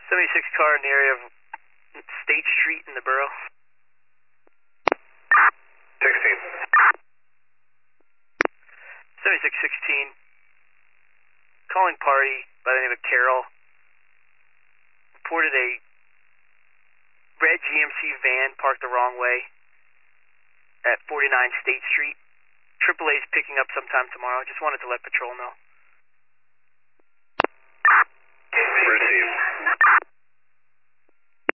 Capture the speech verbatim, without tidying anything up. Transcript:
seventy-six car in the area of State Street in the borough. sixteen. seventy-six sixteen. Calling party by the name of Carol. Reported a red G M C van parked the wrong way at forty-nine State Street. triple A's picking up sometime tomorrow. Just wanted to let patrol know.